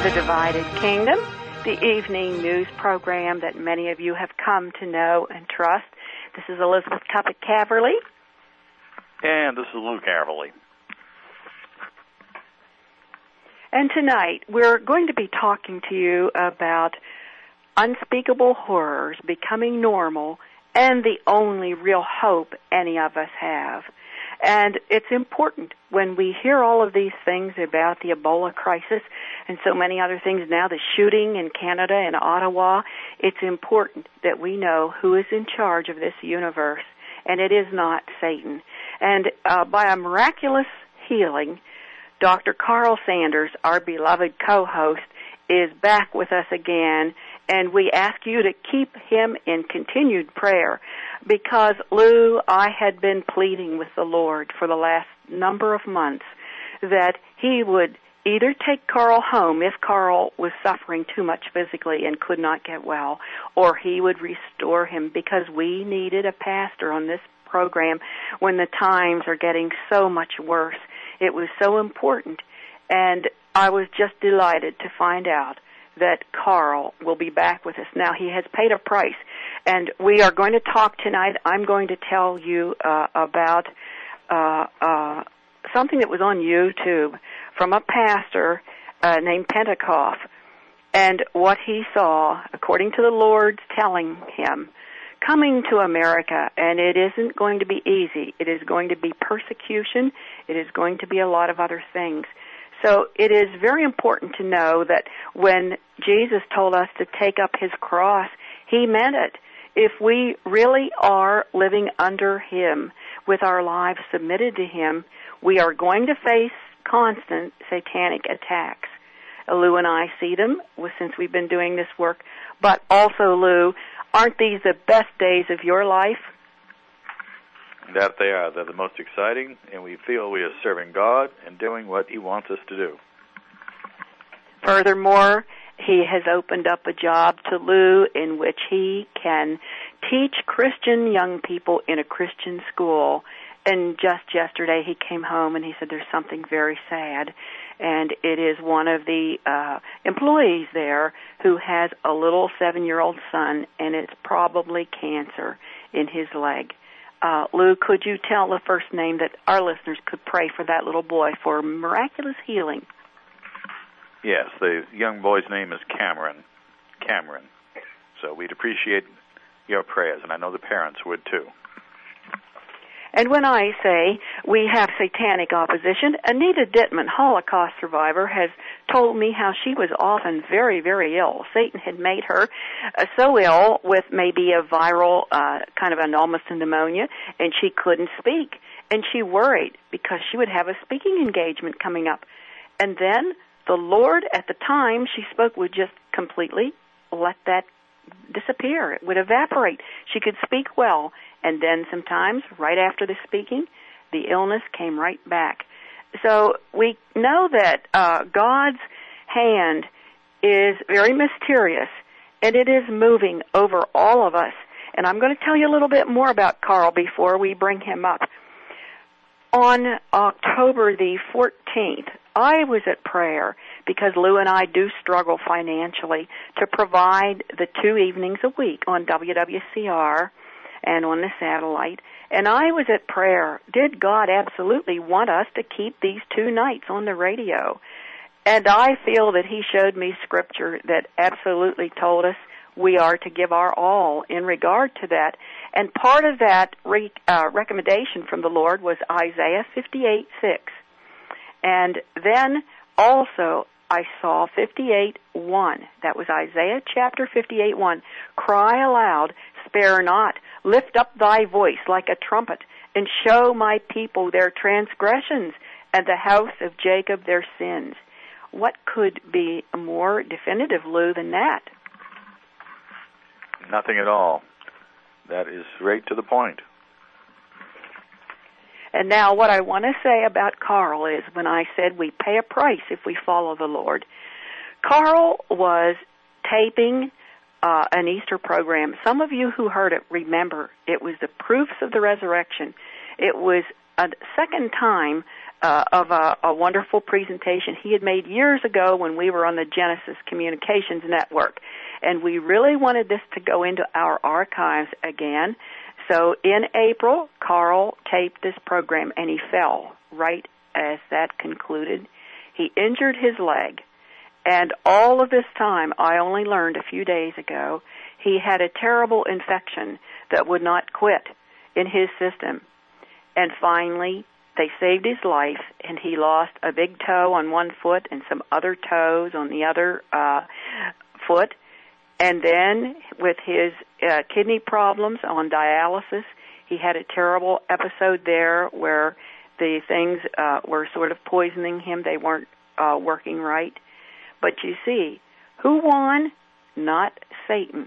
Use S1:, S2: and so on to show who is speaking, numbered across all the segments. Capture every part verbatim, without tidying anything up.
S1: The Divided Kingdom, the evening news program that many of you have come to know and trust. This is Elizabeth Cuppet Caverly.
S2: And this is Lou Caverly.
S1: And tonight we're going to be talking to you about unspeakable horrors becoming normal and the only real hope any of us have. And it's important when we hear all of these things about the Ebola crisis and so many other things now, the shooting in Canada and Ottawa, it's important that we know who is in charge of this universe, and it is not Satan. And uh, by a miraculous healing, Doctor Carl Sanders, our beloved co-host, is back with us again, and we ask you to keep him in continued prayer because, Lou, I had been pleading with the Lord for the last number of months that he would either take Carl home if Carl was suffering too much physically and could not get well, or he would restore him because we needed a pastor on this program when the times are getting so much worse. It was so important, and I was just delighted to find out that Carl will be back with us. Now, he has paid a price, and we are going to talk tonight. I'm going to tell you uh, about uh, uh, something that was on YouTube from a pastor uh, named Pentecost, and what he saw, according to the Lord's telling him, coming to America, and it isn't going to be easy. It is going to be persecution. It is going to be a lot of other things. So it is very important to know that when Jesus told us to take up his cross, he meant it. If we really are living under him with our lives submitted to him, we are going to face constant satanic attacks. Lou and I see them since we've been doing this work. But also, Lou, aren't these the best days of your life?
S2: That they are. They're the most exciting, and we feel we are serving God and doing what he wants us to do.
S1: Furthermore, he has opened up a job to Lou in which he can teach Christian young people in a Christian school. And just yesterday he came home and he said there's something very sad, and it is one of the uh, employees there who has a little seven-year-old son, and it's probably cancer in his leg. Uh, Lou, could you tell the first name that our listeners could pray for that little boy for miraculous healing?
S2: Yes, the young boy's name is Cameron. Cameron. So we'd appreciate your prayers, and I know the parents would too.
S1: And when I say we have satanic opposition, Anita Dittman, Holocaust survivor, has told me how she was often very, very ill. Satan had made her uh, so ill with maybe a viral uh, kind of an almost a pneumonia, and she couldn't speak. And she worried because she would have a speaking engagement coming up. And then the Lord, at the time she spoke, would just completely let that disappear. It would evaporate. She could speak well. And then sometimes, right after the speaking, the illness came right back. So we know that uh, God's hand is very mysterious, and it is moving over all of us. And I'm going to tell you a little bit more about Carl before we bring him up. On October the fourteenth, I was at prayer because Lou and I do struggle financially to provide the two evenings a week on W W C R and on the satellite. And I was at prayer. Did God absolutely want us to keep these two nights on the radio? And I feel that he showed me scripture that absolutely told us we are to give our all in regard to that. And part of that re- uh, recommendation from the Lord was Isaiah fifty-eight six. And then also I saw fifty-eight one. That was Isaiah chapter fifty-eight one. Cry aloud, spare not. Lift up thy voice like a trumpet, and show my people their transgressions, and the house of Jacob their sins. What could be more definitive, Lou, than that?
S2: Nothing at all. That is right to the point.
S1: And now what I want to say about Carl is when I said we pay a price if we follow the Lord, Carl was taping Uh, an Easter program. Some of you who heard it remember it was the proofs of the resurrection. It was a second time uh, of a, a wonderful presentation he had made years ago when we were on the Genesis Communications Network. And we really wanted this to go into our archives again. So in April, Carl taped this program, and he fell right as that concluded. He injured his leg. And all of this time, I only learned a few days ago, he had a terrible infection that would not quit in his system. And finally, they saved his life, and he lost a big toe on one foot and some other toes on the other uh, foot. And then with his uh, kidney problems on dialysis, he had a terrible episode there where the things uh, were sort of poisoning him. They weren't uh, working right. But you see, who won? Not Satan.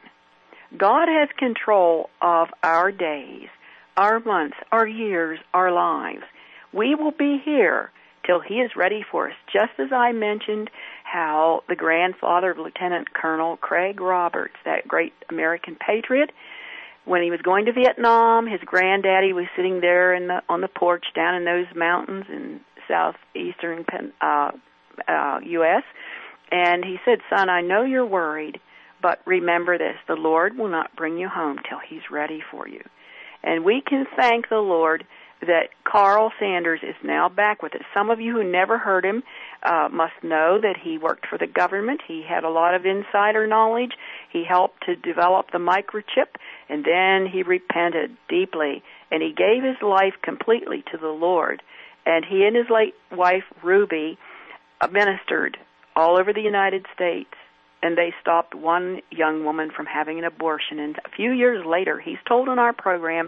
S1: God has control of our days, our months, our years, our lives. We will be here till he is ready for us, just as I mentioned how the grandfather of Lieutenant Colonel Craig Roberts, that great American patriot, when he was going to Vietnam, his granddaddy was sitting there in the, on the porch down in those mountains in southeastern uh, uh, U S, and he said, "Son, I know you're worried, but remember this, the Lord will not bring you home till he's ready for you." And we can thank the Lord that Carl Sanders is now back with us. Some of you who never heard him uh, must know that he worked for the government. He had a lot of insider knowledge. He helped to develop the microchip, and then he repented deeply, and he gave his life completely to the Lord. And he and his late wife, Ruby, ministered all over the United States, and they stopped one young woman from having an abortion. And a few years later, he's told on our program,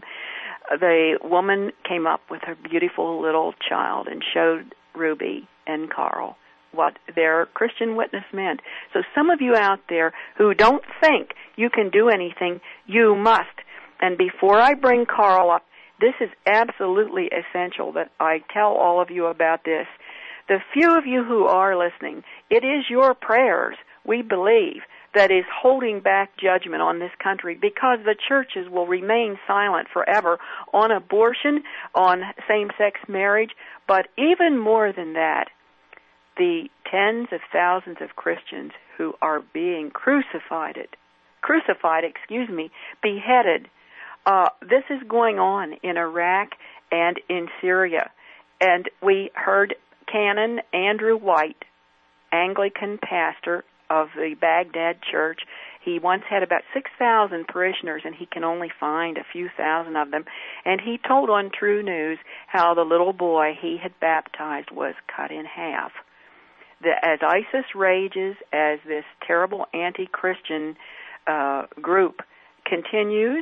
S1: the woman came up with her beautiful little child and showed Ruby and Carl what their Christian witness meant. So some of you out there who don't think you can do anything, you must. And before I bring Carl up, this is absolutely essential that I tell all of you about this. The few of you who are listening, it is your prayers, we believe, that is holding back judgment on this country, because the churches will remain silent forever on abortion, on same-sex marriage, but even more than that, the tens of thousands of Christians who are being crucified, crucified, excuse me, beheaded. Uh, this is going on in Iraq and in Syria. And we heard Canon Andrew White, Anglican pastor of the Baghdad church. He once had about six thousand parishioners, and he can only find a few thousand of them. And he told on True News how the little boy he had baptized was cut in half. The, as ISIS rages, as this terrible anti-Christian uh, group continues,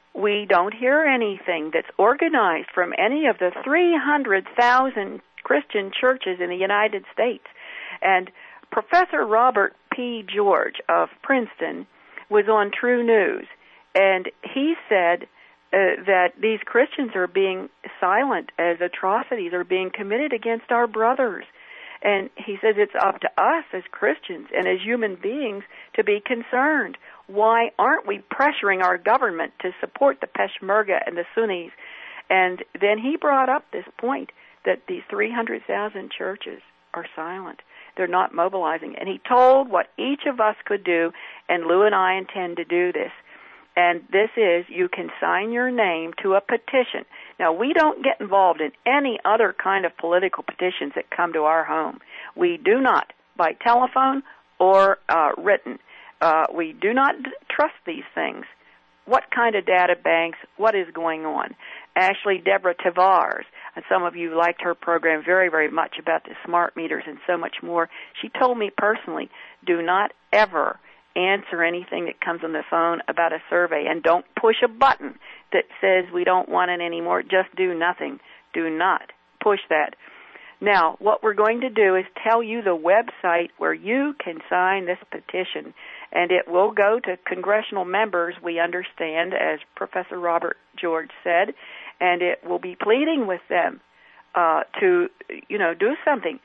S1: we don't hear anything that's organized from any of the three hundred thousand Christian churches in the United States. And Professor Robert P. George of Princeton was on True News, and he said uh, that these Christians are being silent as atrocities are being committed against our brothers. And he says it's up to us as Christians and as human beings to be concerned. Why aren't we pressuring our government to support the Peshmerga and the Sunnis? And then he brought up this point that these three hundred thousand churches are silent. They're not mobilizing. And he told what each of us could do, and Lou and I intend to do this. And this is, you can sign your name to a petition. Now, we don't get involved in any other kind of political petitions that come to our home. We do not, by telephone or uh, written. Uh, we do not trust these things. What kind of data banks? What is going on? Actually, Deborah Tavares, and some of you liked her program very, very much about the smart meters and so much more. She told me personally, do not ever answer anything that comes on the phone about a survey, and don't push a button that says we don't want it anymore. Just do nothing. Do not push that. Now, what we're going to do is tell you the website where you can sign this petition, and it will go to congressional members, we understand, as Professor Robert George said, and it will be pleading with them uh, to, you know, do something.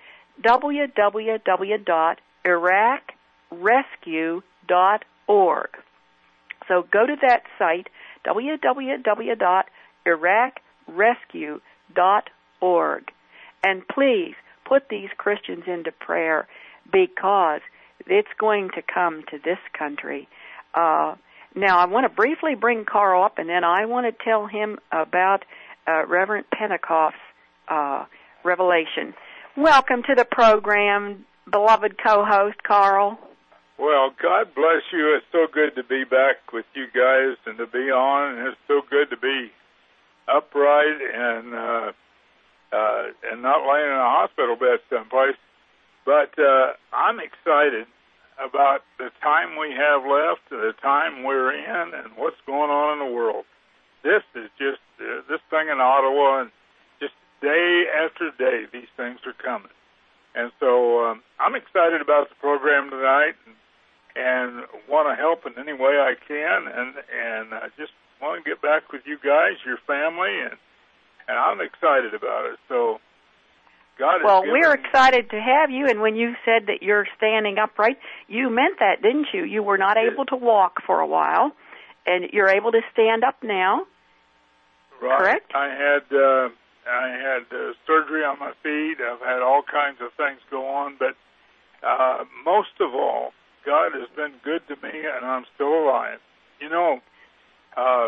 S1: w w w dot iraq rescue dot org. So go to that site, w w w dot iraq rescue dot org, And please put these Christians into prayer, because it's going to come to this country. Uh, now, I want to briefly bring Carl up, and then I want to tell him about uh, Reverend Pentecoff's uh, revelation. Welcome to the program, beloved co-host Carl.
S3: Well, God bless you. It's so good to be back with you guys and to be on, and it's so good to be upright and uh, uh, and not laying in a hospital bed someplace. But uh, I'm excited about the time we have left, the time we're in, and what's going on in the world. This is just, uh, this thing in Ottawa, and just day after day, these things are coming. And so um, I'm excited about the program tonight, and, and want to help in any way I can, and, and I just want to get back with you guys, your family, and, and I'm excited about it. So God is
S1: Well,
S3: giving...
S1: we're excited to have you, and when you said that you're standing upright, you meant that, didn't you? You were not able to walk for a while, and you're able to stand up now,
S3: right.
S1: Correct?
S3: I had uh, I had uh, surgery on my feet. I've had all kinds of things go on, but uh, most of all, God has been good to me, and I'm still alive. You know, uh,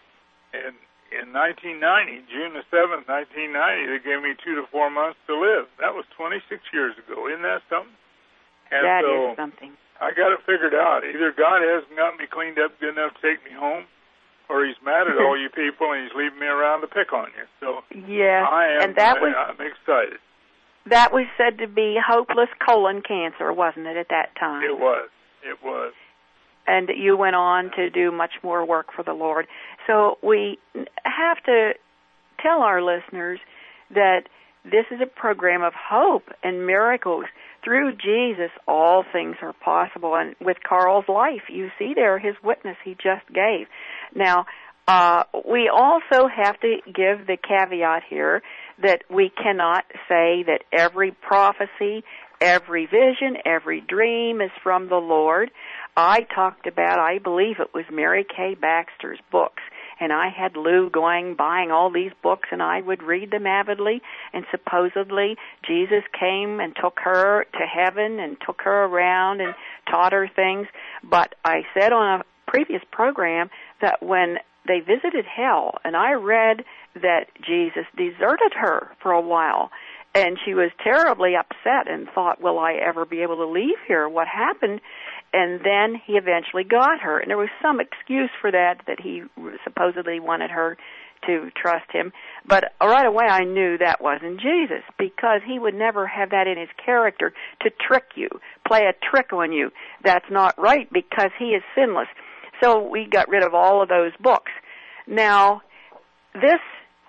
S3: in in nineteen ninety, June the seventh, nineteen ninety, they gave me two to four months to live. That was twenty-six years ago. Isn't that something? And
S1: that
S3: so
S1: is something.
S3: I got it figured out. Either God hasn't got me cleaned up good enough to take me home, or He's mad at all you people and He's leaving me around to pick on you. So
S1: yes,
S3: I am.
S1: and that was,
S3: I'm excited.
S1: That was said to be hopeless colon cancer, wasn't it, at that time?
S3: It was. It was.
S1: And you went on to do much more work for the Lord. So we have to tell our listeners that this is a program of hope and miracles. Through Jesus, all things are possible. And with Carl's life, you see there his witness he just gave. Now, uh, we also have to give the caveat here that we cannot say that every prophecy, every vision, every dream is from the Lord. I talked about, I believe it was Mary Kay Baxter's books, and I had Lou going, buying all these books, and I would read them avidly, and supposedly Jesus came and took her to heaven and took her around and taught her things. But I said on a previous program that when they visited hell, and I read that Jesus deserted her for a while, and she was terribly upset and thought, will I ever be able to leave here? What happened? And then he eventually got her. And there was some excuse for that, that he supposedly wanted her to trust him. But right away I knew that wasn't Jesus, because he would never have that in his character to trick you, play a trick on you. That's not right, because he is sinless. So we got rid of all of those books. Now, this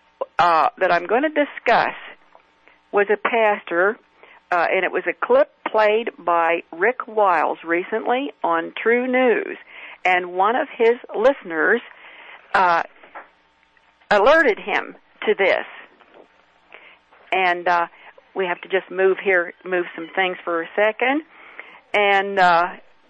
S1: uh, that I'm going to discuss was a pastor, uh, and it was a clip played by Rick Wiles recently on True News, and one of his listeners uh, alerted him to this. And uh, we have to just move here, move some things for a second. And uh,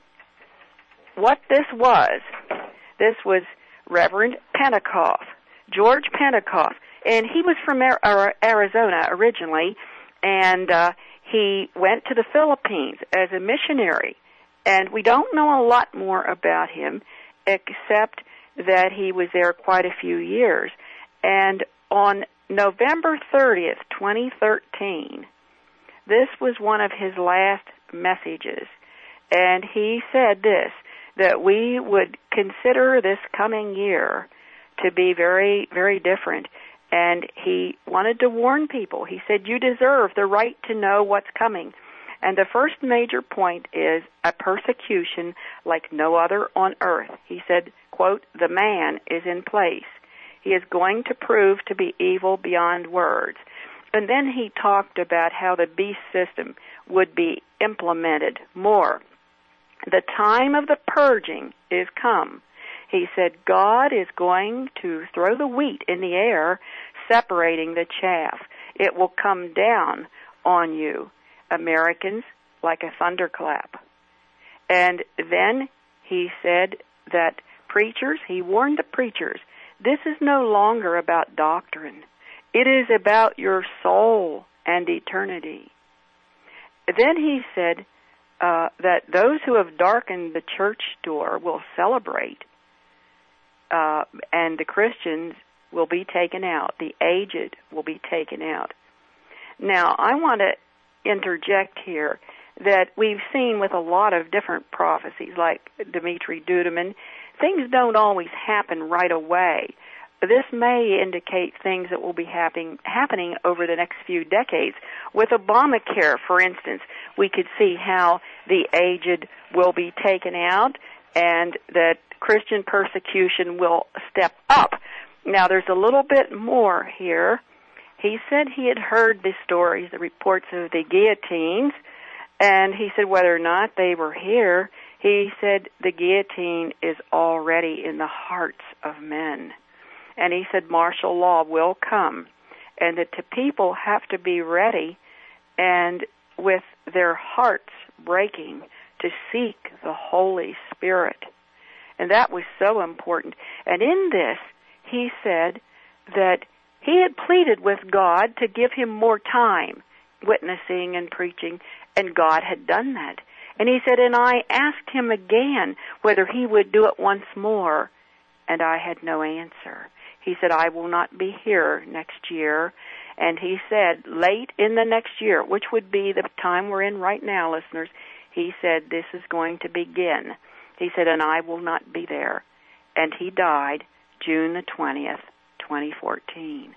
S1: what this was, this was Reverend Pentecoff, George Pentecoff, and he was from Arizona originally, and uh, he went to the Philippines as a missionary, and we don't know a lot more about him except that he was there quite a few years. And on November thirtieth, twenty thirteen, this was one of his last messages, and he said this, that we would consider this coming year to be very, very different. And he wanted to warn people. He said, you deserve the right to know what's coming. And the first major point is a persecution like no other on earth. He said, quote, the man is in place. He is going to prove to be evil beyond words. And then he talked about how the beast system would be implemented more. The time of the purging is come. He said, God is going to throw the wheat in the air, separating the chaff. It will come down on you, Americans, like a thunderclap. And then he said that preachers, he warned the preachers, this is no longer about doctrine. It is about your soul and eternity. Then he said uh, that those who have darkened the church door will celebrate, uh, and the Christians will be taken out. The aged will be taken out. Now, I want to interject here that we've seen with a lot of different prophecies, like Dimitri Duduman, things don't always happen right away. This may indicate things that will be happening happening over the next few decades. With Obamacare, for instance, we could see how the aged will be taken out and that Christian persecution will step up. Now, there's a little bit more here. He said he had heard the stories, the reports of the guillotines, and he said whether or not they were here, he said the guillotine is already in the hearts of men. And he said martial law will come, and that the people have to be ready and with their hearts breaking to seek the Holy Spirit. And that was so important. And in this, he said that he had pleaded with God to give him more time witnessing and preaching, and God had done that. And he said, and I asked him again whether he would do it once more, and I had no answer. He said, I will not be here next year. And he said, late in the next year, which would be the time we're in right now, listeners, he said, this is going to begin. He said, and I will not be there. And he died June the twentieth, twenty fourteen.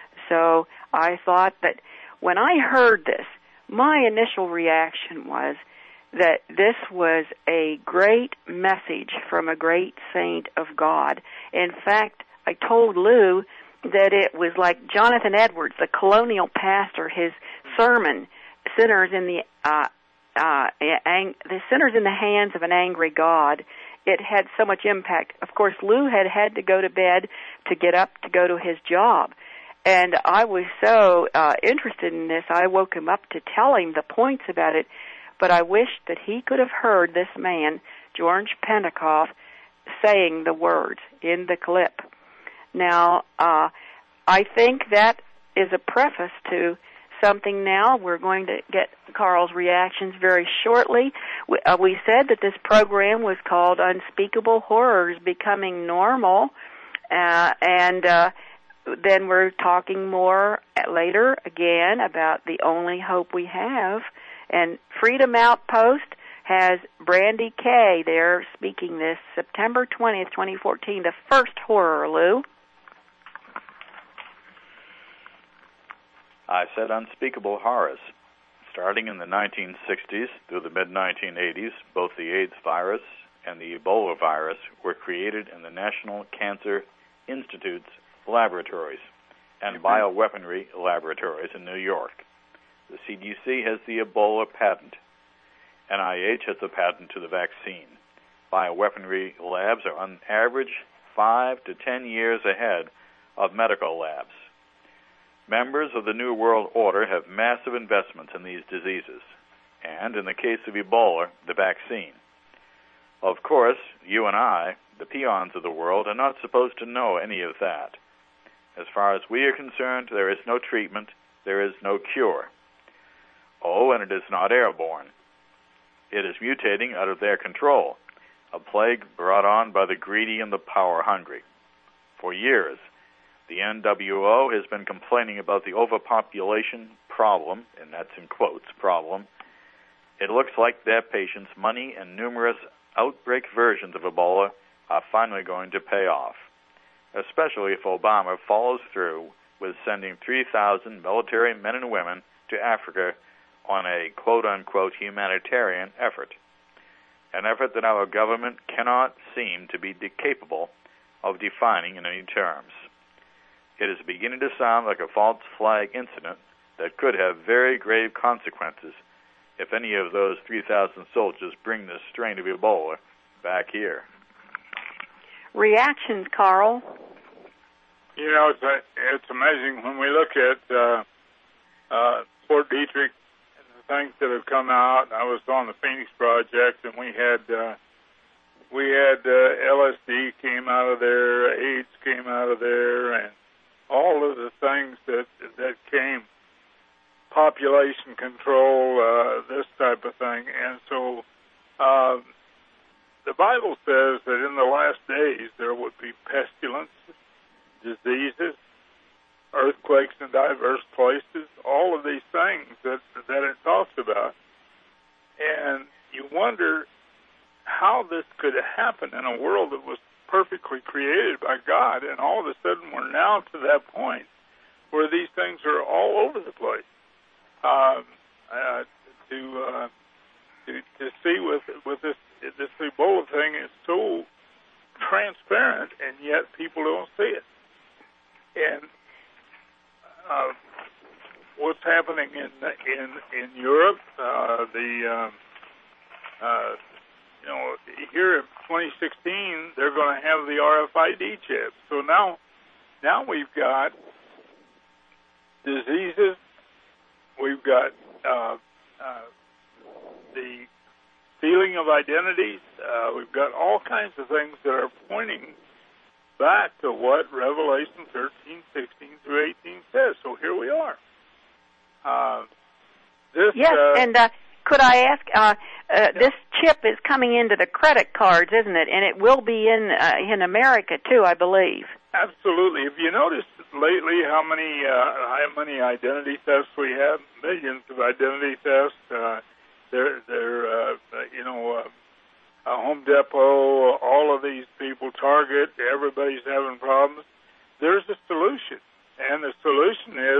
S1: So I thought that when I heard this, my initial reaction was that this was a great message from a great saint of God. In fact, I told Lou that it was like Jonathan Edwards, the colonial pastor, his sermon, "Sinners in the uh, uh, ang- the sinners in the hands of an angry God." It had so much impact. Of course, Lou had had to go to bed to get up to go to his job, and I was so uh, interested in this. I woke him up to tell him the points about it, but I wished that he could have heard this man, George Pentecost, saying the words in the clip. Now, uh, I think that is a preface to something now. We're going to get Carl's reactions very shortly. We, uh, we said that this program was called Unspeakable Horrors Becoming Normal, uh, and uh, then we're talking more later again about the only hope we have. And Freedom Outpost has Brandy Kay there speaking this September twentieth, twenty fourteen, the first horror, Lou.
S2: I said unspeakable horrors. Starting in the nineteen sixties through the mid nineteen eighties, both the AIDS virus and the Ebola virus were created in the National Cancer Institute's laboratories and bioweaponry laboratories in New York. The C D C has the Ebola patent. N I H has a patent to the vaccine. Bioweaponry labs are on average five to ten years ahead of medical labs. Members of the New World Order have massive investments in these diseases, and in the case of Ebola, the vaccine. Of course, you and I, the peons of the world, are not supposed to know any of that. As far as we are concerned, there is no treatment, there is no cure. Oh, and it is not airborne. It is mutating out of their control, a plague brought on by the greedy and the power-hungry. For years, the N W O has been complaining about the overpopulation problem, and that's in quotes, problem. It looks like their patients' money and numerous outbreak versions of Ebola are finally going to pay off, especially if Obama follows through with sending three thousand military men and women to Africa on a quote-unquote humanitarian effort, an effort that our government cannot seem to be capable of defining in any terms. It is beginning to sound like a false flag incident that could have very grave consequences if any of those three thousand soldiers bring this strain of Ebola back here.
S1: Reactions, Carl?
S3: You know, it's, a, it's amazing when we look at uh, uh, Fort Detrick and the things that have come out. I was on the Phoenix Project, and we had uh, we had uh, L S D came out of there, AIDS came out of there, and all of the things that that came. population control, uh, this type of thing. And so uh, the Bible says that in the last days there would be pestilence, diseases, earthquakes in diverse places, all of these things that that it talks about. And you wonder how this could happen in a world that was perfectly created by God, and all of a sudden we're now to that point where these things are all over the place. Um, uh, to, uh, to to see with with this this Ebola thing is so transparent, and yet people don't see it. And uh, what's happening in in in Europe, uh, the um, uh, you know, here in twenty sixteen they're going to have the R F I D chip. So now now we've got diseases, we've got uh, uh, the stealing of identities, uh, we've got all kinds of things that are pointing back to what Revelation thirteen, sixteen through eighteen says. So here we are. Uh, this,
S1: yes,
S3: uh,
S1: and uh, could I ask, uh, uh, yeah. this chip is coming into the credit cards, isn't it? And it will be in uh, in America, too, I believe.
S3: Absolutely. Have you noticed lately how many uh, how many identity thefts we have? Millions of identity thefts. Uh, they're, they're uh, you know, uh, Uh, Home Depot, all of these people, Target, everybody's having problems. There's a solution, and the solution is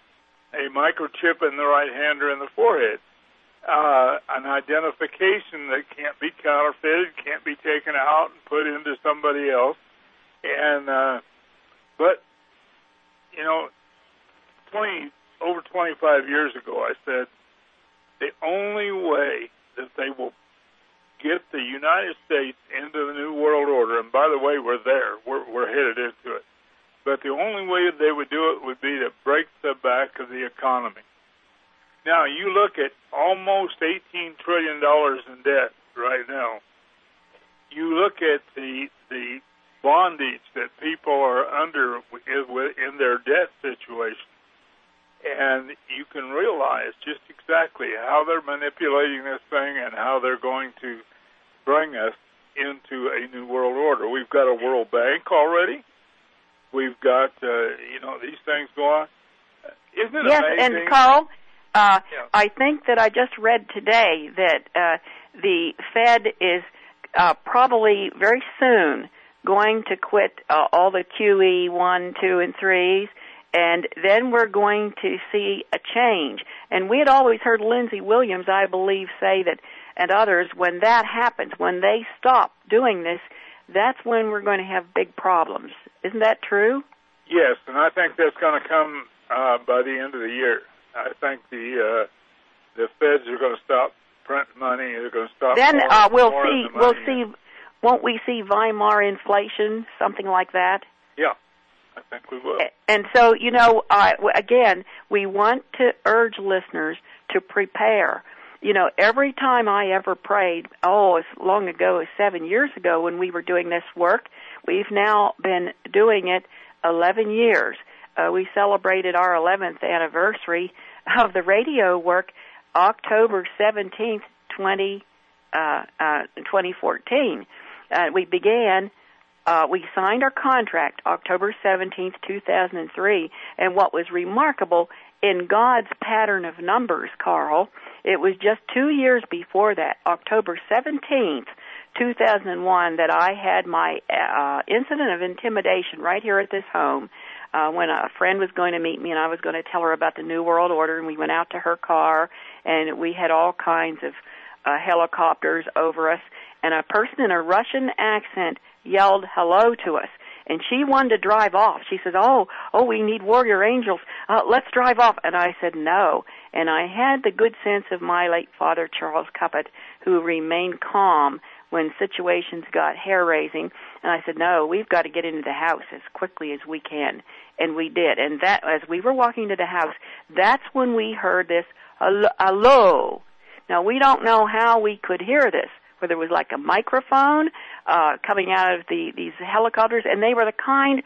S3: a microchip in the right hand or in the forehead, uh, an identification that can't be counterfeited, can't be taken out and put into somebody else. And uh, but you know, twenty over twenty-five years ago, I said the only way that they will get the United States into the New World Order, and by the way, we're there. We're, we're headed into it. But the only way they would do it would be to break the back of the economy. Now, you look at almost eighteen trillion dollars in debt right now. You look at the the bondage that people are under in their debt situation, and you can realize just exactly how they're manipulating this thing and how they're going to bring us into a new world order. We've got a World Bank already. We've got, uh, you know, these things going on. Isn't it
S1: yes,
S3: amazing?
S1: And Carl, uh,
S3: yeah.
S1: I think that I just read today that uh, the Fed is uh, probably very soon going to quit uh, all the Q E one, two, and threes, and then we're going to see a change. And we had always heard Lindsey Williams, I believe, say that, and others, when that happens, when they stop doing this, that's when we're going to have big problems. Isn't that true?
S3: Yes, and I think that's going to come uh, by the end of the year. I think the uh, the Feds are going to stop printing money. They're going to stop.
S1: Then
S3: more,
S1: uh, we'll
S3: more
S1: see.
S3: of the
S1: We'll
S3: money.
S1: see. Won't we see Weimar inflation, something like that?
S3: Yeah, I think we will.
S1: And so, you know, uh, again, we want to urge listeners to prepare. You know, every time I ever prayed, oh, as long ago as seven years ago when we were doing this work, we've now been doing it eleven years. Uh, we celebrated our eleventh anniversary of the radio work October seventeenth, twenty fourteen. Uh, we began, uh, we signed our contract October seventeenth, two thousand three, and what was remarkable, in God's pattern of numbers, Carl, it was just two years before that, October seventeenth, two thousand one, that I had my uh, incident of intimidation right here at this home uh, when a friend was going to meet me and I was going to tell her about the New World Order, and we went out to her car and we had all kinds of uh, helicopters over us, and a person in a Russian accent yelled hello to us. And she wanted to drive off. She said, oh, oh, we need warrior angels. Uh, let's drive off. And I said, no. And I had the good sense of my late father, Charles Cuppet, who remained calm when situations got hair-raising. And I said, no, we've got to get into the house as quickly as we can. And we did. And that, as we were walking to the house, that's when we heard this, hello. Now, we don't know how we could hear this, whether it was like a microphone uh, coming out of the these helicopters, and they were the kind,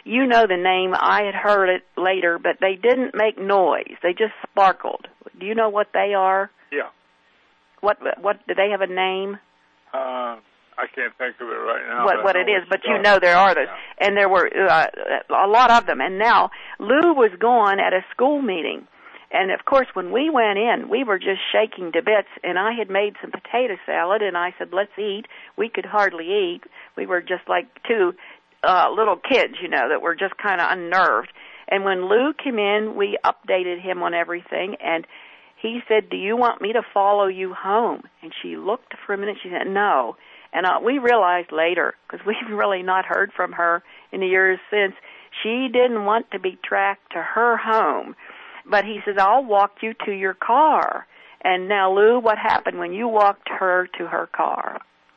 S1: you know the name. I had heard it later, but they didn't make noise. They just sparkled. Do you know what they are?
S3: Yeah.
S1: What what do they have a name?
S3: Uh, I can't think of it right now.
S1: What what it is, but you
S3: talking.
S1: know there are those,
S3: Yeah.
S1: and there were uh, a lot of them. And now Lou was gone at a school meeting, and of course when we went in, we were just shaking to bits. And I had made some potato salad, and I said, "Let's eat." We could hardly eat. We were just like two uh, little kids, you know, that were just kind of unnerved. And when Lou came in, we updated him on everything, and he said, "Do you want me to follow you home?" And she looked for a minute. She said, "No." And uh, we realized later, because we've really not heard from her in the years since, she didn't want to be tracked to her home. But he says, "I'll walk you to your car." And now, Lou, what happened when you walked her to her car?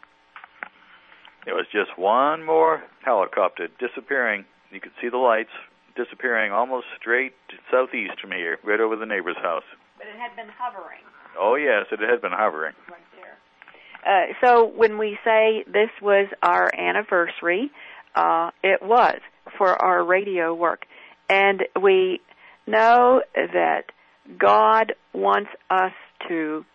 S2: There was just one more helicopter disappearing. You could see the lights disappearing almost straight southeast from here, right over the neighbor's house.
S1: But it had been hovering.
S2: Oh, yes, it had been hovering.
S1: Right there. Uh, so when we say this was our anniversary, uh, it was for our radio work. And we know that God wants us to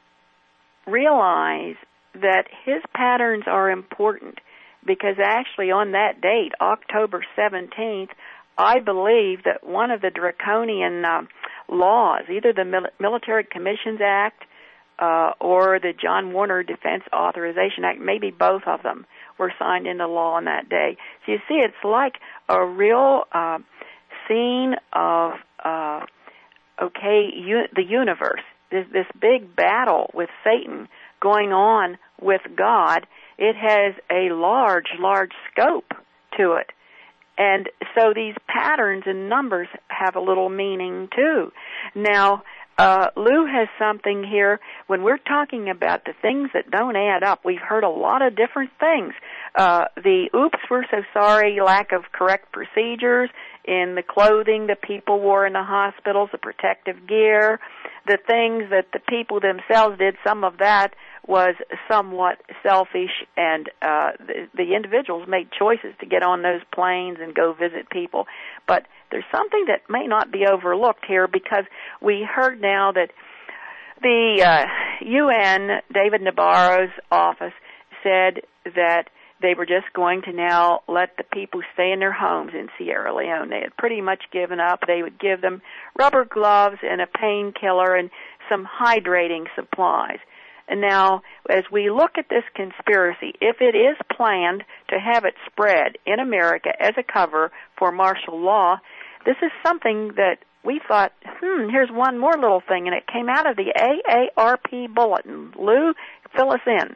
S1: realize that his patterns are important, because actually on that date, October seventeenth, I believe that one of the draconian uh, laws, either the Mil- Military Commissions Act uh, or the John Warner Defense Authorization Act, maybe both of them, were signed into law on that day. So you see, it's like a real uh, scene of, uh, okay, u- the universe, this, this big battle with Satan going on with God. It has a large, large scope to it. And so these patterns and numbers have a little meaning, too. Now, uh, Lou has something here. When we're talking about the things that don't add up, we've heard a lot of different things. Uh, the oops, we're so sorry, lack of correct procedures in the clothing that people wore in the hospitals, the protective gear, the things that the people themselves did, some of that was somewhat selfish, and uh, the, the individuals made choices to get on those planes and go visit people. But there's something that may not be overlooked here, because we heard now that the uh, U N, David Nabarro's office, said that they were just going to now let the people stay in their homes in Sierra Leone. They had pretty much given up. They would give them rubber gloves and a painkiller and some hydrating supplies. And now, as we look at this conspiracy, if it is planned to have it spread in America as a cover for martial law, this is something that we thought, hmm, here's one more little thing, and it came out of the A A R P bulletin. Lou, fill us in.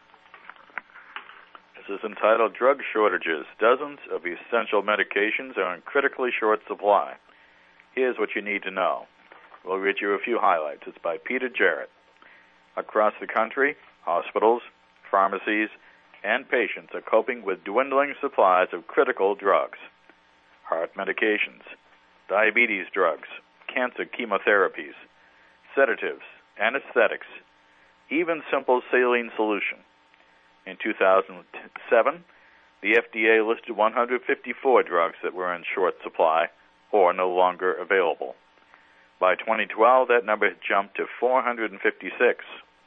S2: This is entitled Drug Shortages. Dozens of essential medications are in critically short supply. Here's what you need to know. We'll read you a few highlights. It's by Peter Jarrett. Across the country, hospitals, pharmacies, and patients are coping with dwindling supplies of critical drugs: heart medications, diabetes drugs, cancer chemotherapies, sedatives, anesthetics, even simple saline solution. In two thousand seven, the F D A listed one hundred fifty-four drugs that were in short supply or no longer available. By twenty twelve, that number had jumped to four hundred fifty-six.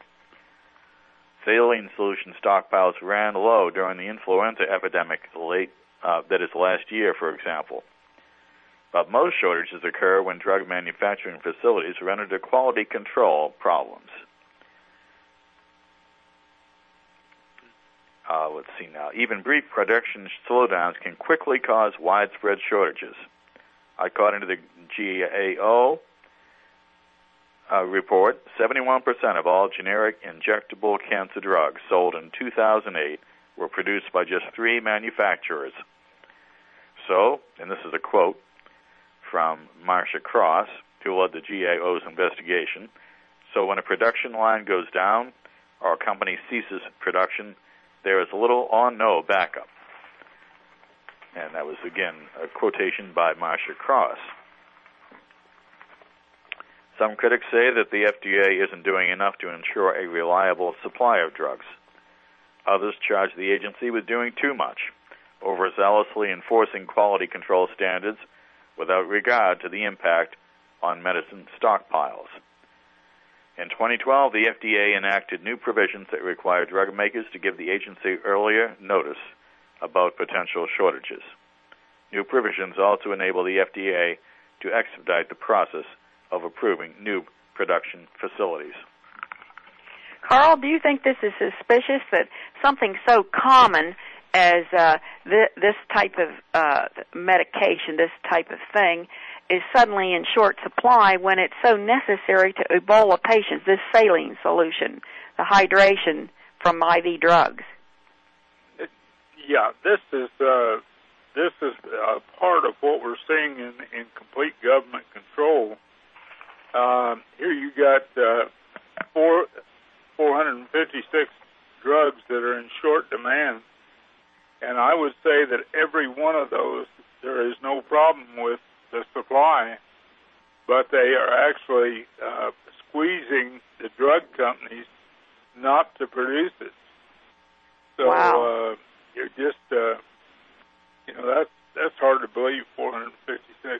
S2: Saline solution stockpiles ran low during the influenza epidemic late, uh, that is last year, for example. But most shortages occur when drug manufacturing facilities run into quality control problems. Uh, let's see now. Even brief production slowdowns can quickly cause widespread shortages. According to the G A O uh, report, seventy-one percent of all generic injectable cancer drugs sold in two thousand eight were produced by just three manufacturers. So, and this is a quote from Marcia Cross, who led the G A O's investigation, so when a production line goes down or a company ceases production, there is little or no backup. And that was, again, a quotation by Marcia Cross. Some critics say that the F D A isn't doing enough to ensure a reliable supply of drugs. Others charge the agency with doing too much, overzealously enforcing quality control standards without regard to the impact on medicine stockpiles. In twenty twelve, the F D A enacted new provisions that require drug makers to give the agency earlier notice about potential shortages. New provisions also enable the F D A to expedite the process of approving new production facilities.
S1: Carl, do you think this is suspicious that something so common as uh, th- this type of uh, medication, this type of thing, is suddenly in short supply when it's so necessary to Ebola patients, this saline solution, the hydration from I V drugs?
S3: It, yeah, this is uh, this is uh, part of what we're seeing in, in complete government control. Uh, here you got uh, four, four hundred fifty-six drugs that are in short demand, and I would say that every one of those there is no problem with the supply, but they are actually uh, squeezing the drug companies not to produce it. So
S1: wow.
S3: uh, you're just, uh, you know, that's that's hard to believe. four hundred fifty-six.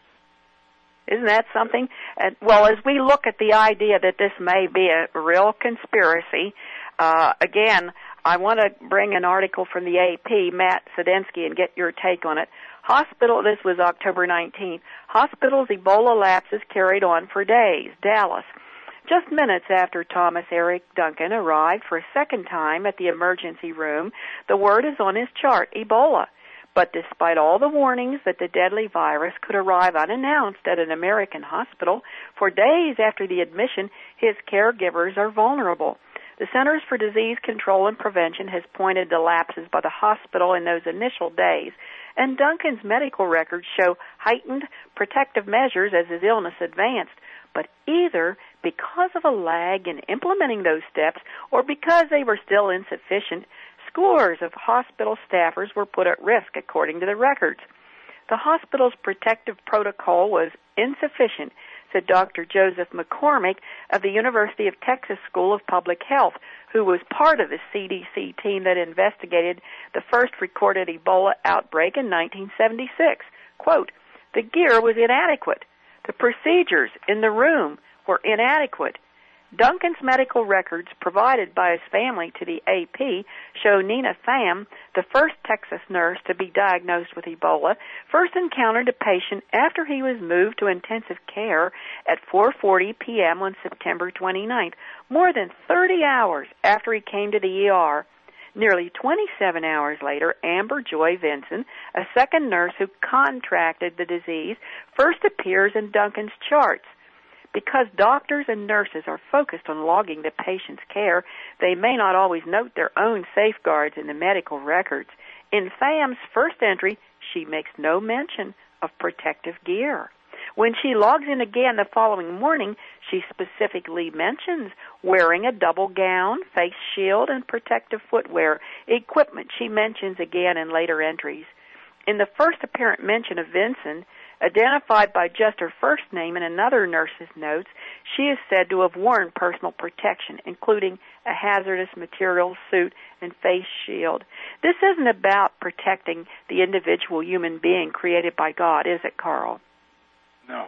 S1: Isn't that something? And, well, as we look at the idea that this may be a real conspiracy, uh, again, I want to bring an article from the A P, Matt Sadensky, and get your take on it. Hospital, this was October nineteenth, hospital's Ebola lapses carried on for days. Dallas. Just minutes after Thomas Eric Duncan arrived for a second time at the emergency room, the word is on his chart, Ebola. But despite all the warnings that the deadly virus could arrive unannounced at an American hospital, for days after the admission, his caregivers are vulnerable. The Centers for Disease Control and Prevention has pointed to lapses by the hospital in those initial days, and Duncan's medical records show heightened protective measures as his illness advanced. But either because of a lag in implementing those steps or because they were still insufficient, scores of hospital staffers were put at risk, according to the records. The hospital's protective protocol was insufficient, said Doctor Joseph McCormick of the University of Texas School of Public Health, who was part of the C D C team that investigated the first recorded Ebola outbreak in nineteen seventy-six. Quote, the gear was inadequate. The procedures in the room were inadequate. Duncan's medical records provided by his family to the A P show Nina Pham, the first Texas nurse to be diagnosed with Ebola, first encountered a patient after he was moved to intensive care at four forty p.m. on September twenty-ninth, more than thirty hours after he came to the E R. Nearly twenty-seven hours later, Amber Joy Vinson, a second nurse who contracted the disease, first appears in Duncan's charts. Because doctors and nurses are focused on logging the patient's care, they may not always note their own safeguards in the medical records. In Pham's first entry, she makes no mention of protective gear. When she logs in again the following morning, she specifically mentions wearing a double gown, face shield, and protective footwear. Equipment she mentions again in later entries. In the first apparent mention of Vinson, identified by just her first name in another nurse's notes, she is said to have worn personal protection, including a hazardous material suit and face shield. This isn't about protecting the individual human being created by God, is it, Carl?
S3: No.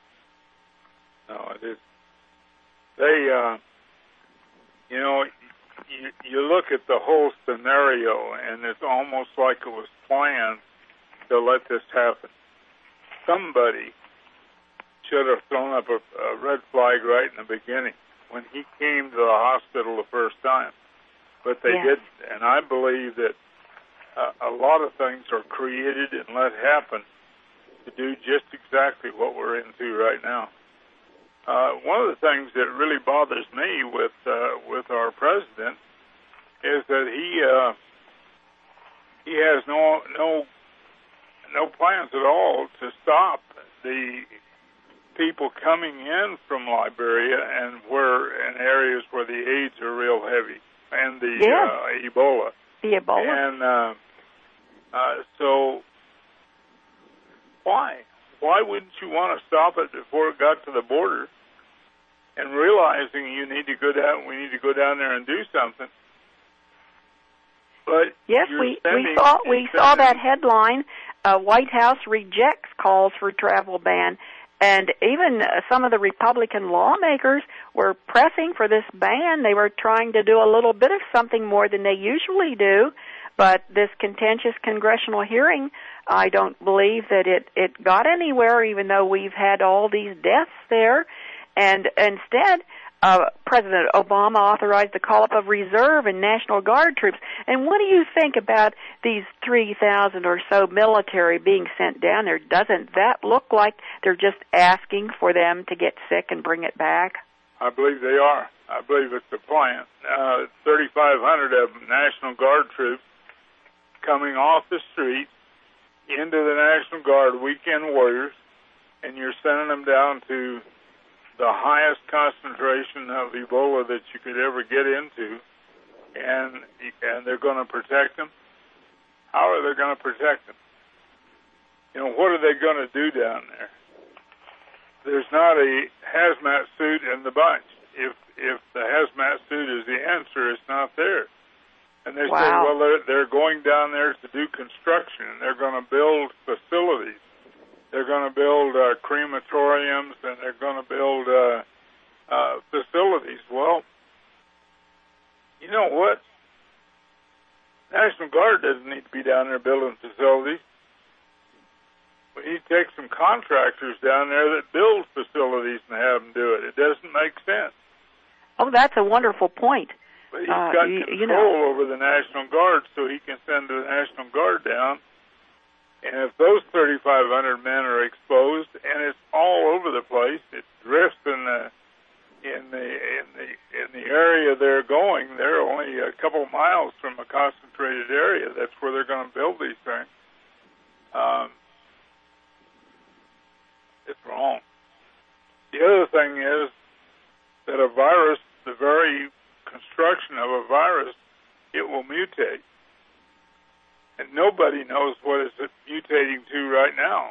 S3: No, it is. They, uh, you know, you, you look at the whole scenario, and it's almost like it was planned to let this happen. Somebody should have thrown up a, a red flag right in the beginning when he came to the hospital the first time. But they
S1: yeah.
S3: didn't. And I believe that uh, a lot of things are created and let happen to do just exactly what we're into right now. Uh, one of the things that really bothers me with uh, with our president is that he uh, he has no no no plans at all to stop the people coming in from Liberia and where in areas where the AIDS are real heavy and the
S1: yeah.
S3: uh, Ebola.
S1: The Ebola.
S3: And uh, uh, so why? Why wouldn't you want to stop it before it got to the border? And realizing you need to go down, we need to go down there and do something. But
S1: yes, we we saw we saw that headline. Uh, White House rejects calls for travel ban, and even uh, some of the Republican lawmakers were pressing for this ban. They were trying to do a little bit of something more than they usually do, but this contentious congressional hearing, I don't believe that it it got anywhere, even though we've had all these deaths there, and instead. Uh, President Obama authorized the call-up of reserve and National Guard troops. And what do you think about these three thousand or so military being sent down there? Doesn't that look like they're just asking for them to get sick and bring it back?
S3: I believe they are. I believe it's the plan. Uh, thirty-five hundred of them, National Guard troops, coming off the street into the National Guard, weekend warriors, and you're sending them down to the highest concentration of Ebola that you could ever get into, and and they're going to protect them. How are they going to protect them? You know, what are they going to do down there? There's not a hazmat suit in the bunch. If if the hazmat suit is the answer, it's not there. And they
S1: wow.
S3: say, well, they're, they're going down there to do construction, and they're going to build facilities. They're going to build uh, crematoriums, and they're going to build uh, uh, facilities. Well, you know what? National Guard doesn't need to be down there building facilities. We need to take some contractors down there that build facilities and have them do it. It doesn't make sense.
S1: Oh, that's a wonderful point.
S3: But he's
S1: uh,
S3: got
S1: you,
S3: control
S1: you know.
S3: over the National Guard, so he can send the National Guard down. And if those thirty-five hundred men are exposed, and it's all over the place, it drifts in the in the in the in the area they're going. They're only a couple miles from a concentrated area. That's where they're going to build these things. Um, it's wrong. The other thing is that a virus, the very construction of a virus, it will mutate. And nobody knows what it's mutating to right now.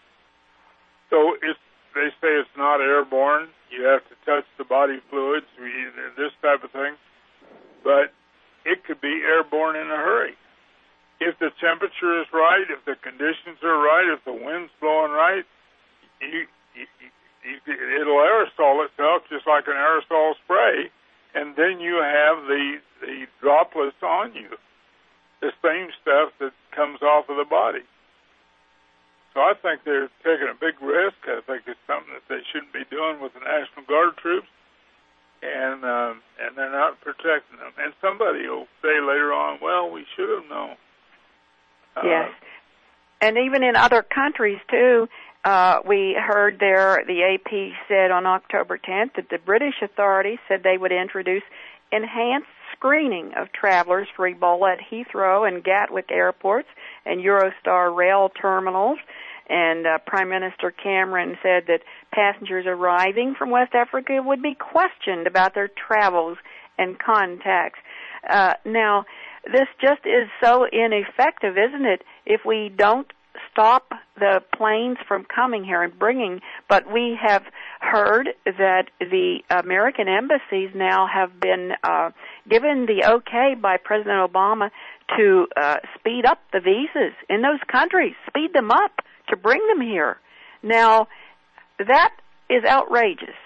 S3: So it's, they say it's not airborne. You have to touch the body fluids, this type of thing. But it could be airborne in a hurry. If the temperature is right, if the conditions are right, if the wind's blowing right, you, you, you, it'll aerosol itself just like an aerosol spray, and then you have the, the droplets on you. The same stuff that comes off of the body. So I think they're taking a big risk. I think it's something that they shouldn't be doing with the National Guard troops, and um, and they're not protecting them. And somebody will say later on, well, we should have known. Uh,
S1: yes. And even in other countries, too, uh, we heard there, the A P said on October tenth that the British authorities said they would introduce enhanced screening of travelers for Ebola at Heathrow and Gatwick airports and Eurostar rail terminals. And uh, Prime Minister Cameron said that passengers arriving from West Africa would be questioned about their travels and contacts. Uh, now, this just is so ineffective, isn't it, if we don't stop the planes from coming here and bringing, but we have heard that the American embassies now have been uh, given the okay by President Obama to uh, speed up the visas in those countries, speed them up to bring them here. Now, that is outrageous.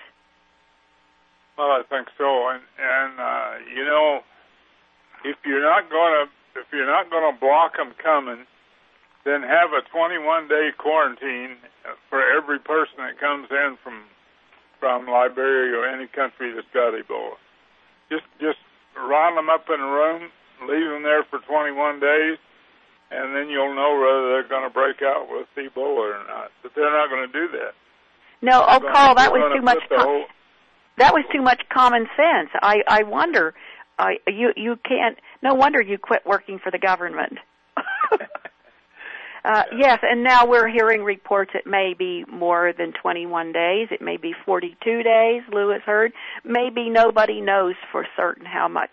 S3: Well, I think so, and and uh, you know, if you're not going to if you're not going to block them coming, then have a twenty-one day quarantine for every person that comes in from from Liberia or any country that's got Ebola. Just just round them up in a room, leave them there for twenty-one days, and then you'll know whether they're going to break out with Ebola or not. But they're not going to do that.
S1: No, oh, Carl, that was too much. Com-
S3: whole...
S1: that was too much common sense. I I wonder. Uh, you you can't. No wonder you quit working for the government. Uh, yes, and now we're hearing reports it may be more than twenty-one days. It may be forty-two days, Lewis heard. Maybe nobody knows for certain how much.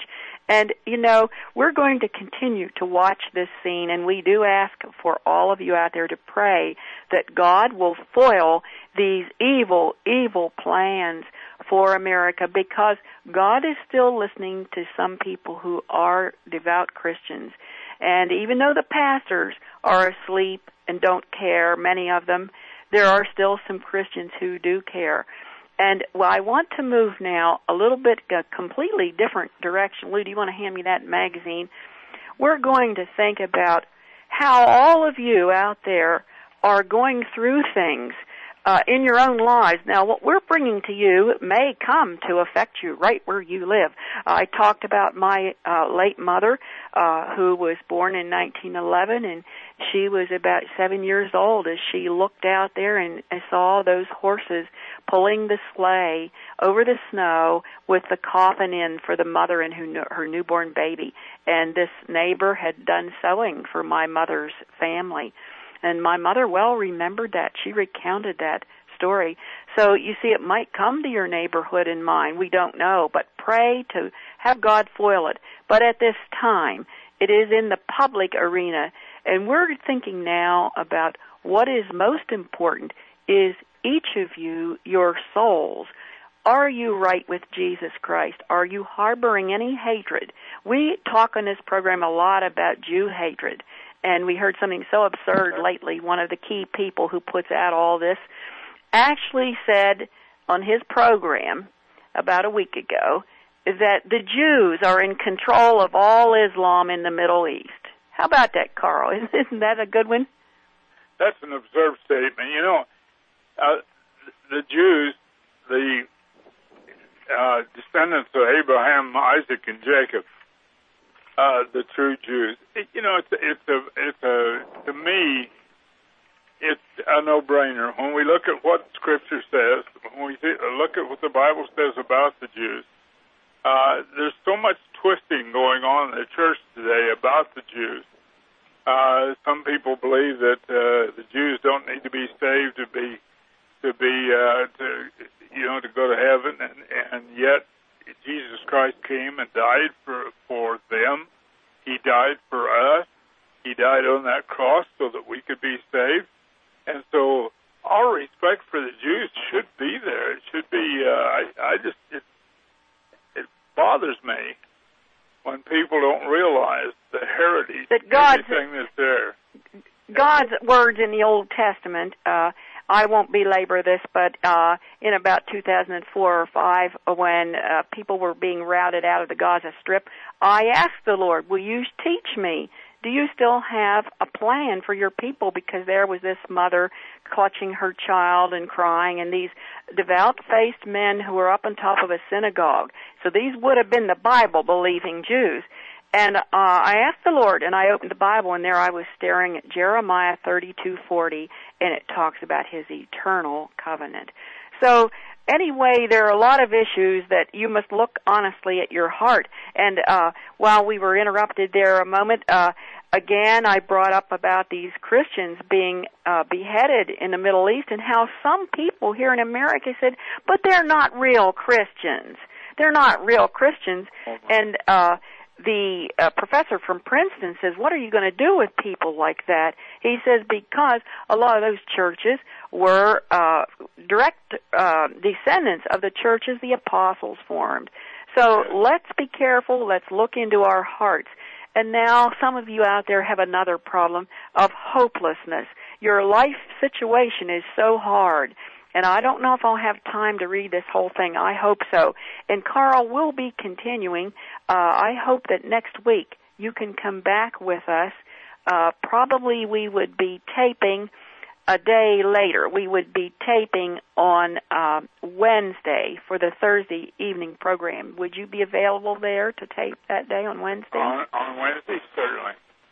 S1: And, you know, we're going to continue to watch this scene, and we do ask for all of you out there to pray that God will foil these evil, evil plans for America, because God is still listening to some people who are devout Christians. And even though the pastors are asleep and don't care, many of them, there are still some Christians who do care. And, well, I want to move now a little bit, a completely different direction. Lou, do you want to hand me that magazine? We're going to think about how all of you out there are going through things uh, in your own lives. Now, what we're bringing to you may come to affect you right where you live. I talked about my uh, late mother, uh, who was born in nineteen eleven, and she was about seven years old as she looked out there and saw those horses pulling the sleigh over the snow with the coffin in for the mother and her newborn baby. And this neighbor had done sewing for my mother's family. And my mother well remembered that. She recounted that story. So, you see, it might come to your neighborhood and mine. We don't know. But pray to have God foil it. But at this time, it is in the public arena. And we're thinking now about what is most important is each of you, your souls. Are you right with Jesus Christ? Are you harboring any hatred? We talk on this program a lot about Jew hatred. And we heard something so absurd lately. One of the key people who puts out all this actually said on his program about a week ago that the Jews are in control of all Islam in the Middle East. How about that, Carl? Isn't that a good one?
S3: That's an absurd statement. You know, uh, the Jews, the uh, descendants of Abraham, Isaac, and Jacob, Uh, the true Jews. It, you know, it's it's a it's a to me, it's a no-brainer when we look at what Scripture says. When we th- look at what the Bible says about the Jews, uh, there's so much twisting going on in the church today about the Jews. Uh, some people believe that uh, the Jews don't need to be saved to be to be uh, to you know to go to heaven, and and yet Jesus Christ came and died for for them. He died for us. He died on that cross so that we could be saved. And so our respect for the Jews should be there. It should be. Uh, I, I just it, it bothers me when people don't realize the heritage,
S1: that God's,
S3: everything that's there.
S1: God's words in the Old Testament. Uh, I won't belabor this, but uh, in about two thousand four or five, when uh, people were being routed out of the Gaza Strip, I asked the Lord, will you teach me? Do you still have a plan for your people? Because there was this mother clutching her child and crying, and these devout-faced men who were up on top of a synagogue. So these would have been the Bible-believing Jews. And uh, I asked the Lord, and I opened the Bible, and there I was staring at Jeremiah thirty-two forty, and it talks about his eternal covenant. So anyway, there are a lot of issues that you must look honestly at your heart. And uh, while we were interrupted there a moment, uh, again, I brought up about these Christians being uh, beheaded in the Middle East, and how some people here in America said, but they're not real Christians. They're not real Christians. And uh the uh, professor from Princeton says, what are you going to do with people like that? He says, because a lot of those churches were uh, direct uh, descendants of the churches the apostles formed. So let's be careful. Let's look into our hearts. And now some of you out there have another problem of hopelessness. Your life situation is so hard. And I don't know if I'll have time to read this whole thing. I hope so. And Carl will be continuing. Uh, I hope that next week you can come back with us. Uh, probably we would be taping a day later. We would be taping on uh, Wednesday for the Thursday evening program. Would you be available there to tape that day on Wednesday?
S3: On, on Wednesday, certainly.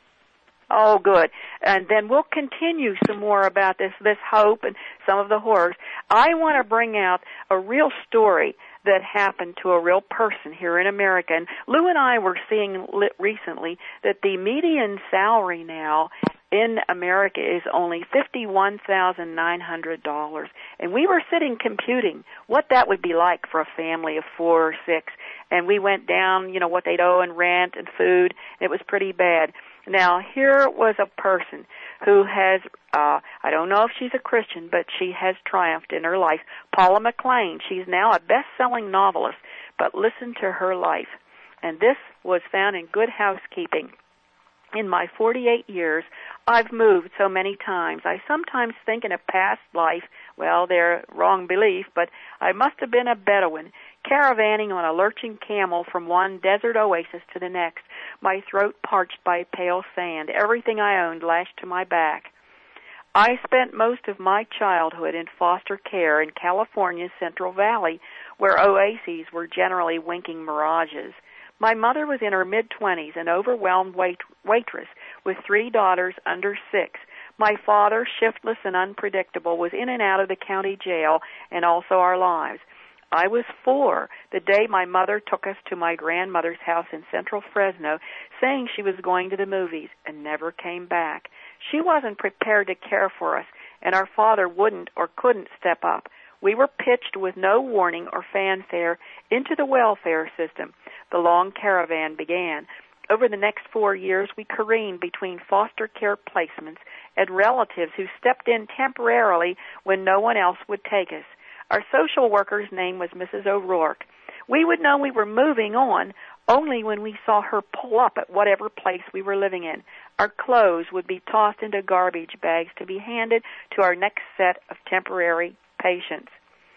S1: Oh, good. And then we'll continue some more about this, this hope and some of the horrors. I want to bring out a real story that happened to a real person here in America. And Lou and I were seeing recently that the median salary now in America is only fifty-one thousand nine hundred dollars. And we were sitting computing what that would be like for a family of four or six. and we went down, you know, what they'd owe in rent and food. It was pretty bad. Now, here was a person who has, uh, I don't know if she's a Christian, but she has triumphed in her life. Paula McLean, she's now a best-selling novelist, but listen to her life. And this was found in Good Housekeeping. In my forty-eight years, I've moved so many times. I sometimes think in a past life, well, they're wrong belief, but I must have been a Bedouin, caravanning on a lurching camel from one desert oasis to the next, my throat parched by pale sand, everything I owned lashed to my back. I spent most of my childhood in foster care in California's Central Valley, where oases were generally winking mirages. My mother was in her mid-twenties, an overwhelmed wait- waitress with three daughters under six. My father, shiftless and unpredictable, was in and out of the county jail and also our lives. I was four the day my mother took us to my grandmother's house in central Fresno, saying she was going to the movies, and never came back. She wasn't prepared to care for us, and our father wouldn't or couldn't step up. We were pitched with no warning or fanfare into the welfare system. The long caravan began. Over the next four years, we careened between foster care placements and relatives who stepped in temporarily when no one else would take us. Our social worker's name was Missus O'Rourke. We would know we were moving on only when we saw her pull up at whatever place we were living in. Our clothes would be tossed into garbage bags to be handed to our next set of temporary patients.